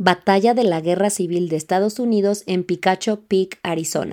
Batalla de la Guerra Civil de Estados Unidos en Picacho Peak, Arizona.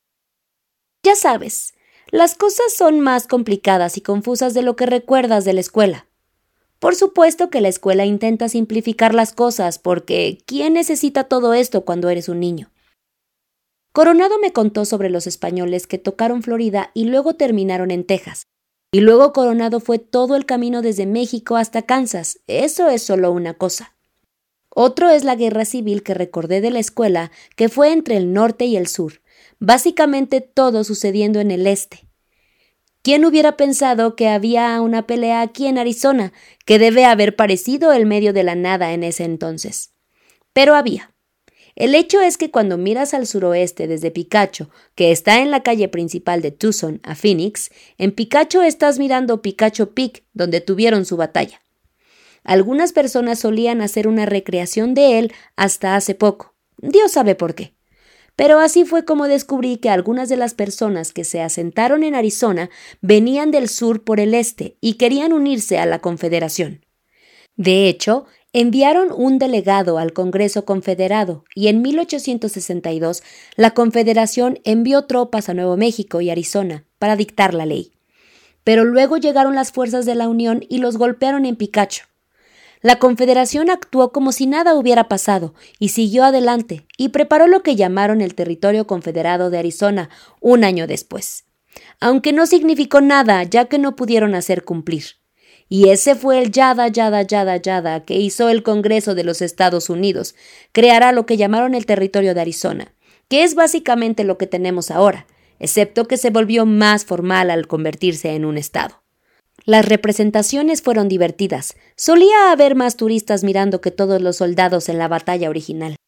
Ya sabes, las cosas son más complicadas y confusas de lo que recuerdas de la escuela. Por supuesto que la escuela intenta simplificar las cosas porque ¿quién necesita todo esto cuando eres un niño? Coronado me contó sobre los españoles que tocaron Florida y luego terminaron en Texas. Y luego Coronado fue todo el camino desde México hasta Kansas. Eso es solo una cosa. Otro es la guerra civil que recordé de la escuela, que fue entre el norte y el sur, básicamente todo sucediendo en el este. ¿Quién hubiera pensado que había una pelea aquí en Arizona, que debe haber parecido el medio de la nada en ese entonces? Pero había. El hecho es que cuando miras al suroeste desde Picacho, que está en la calle principal de Tucson, a Phoenix, en Picacho estás mirando Picacho Peak, donde tuvieron su batalla. Algunas personas solían hacer una recreación de él hasta hace poco. Dios sabe por qué. Pero así fue como descubrí que algunas de las personas que se asentaron en Arizona venían del sur por el este y querían unirse a la Confederación. De hecho, enviaron un delegado al Congreso Confederado y en 1862 la Confederación envió tropas a Nuevo México y Arizona para dictar la ley. Pero luego llegaron las fuerzas de la Unión y los golpearon en Picacho. La Confederación actuó como si nada hubiera pasado y siguió adelante y preparó lo que llamaron el Territorio Confederado de Arizona un año después. Aunque no significó nada ya que no pudieron hacer cumplir. Y ese fue el yada que hizo el Congreso de los Estados Unidos. Creará lo que llamaron el Territorio de Arizona, que es básicamente lo que tenemos ahora, excepto que se volvió más formal al convertirse en un estado. Las representaciones fueron divertidas. Solía haber más turistas mirando que todos los soldados en la batalla original.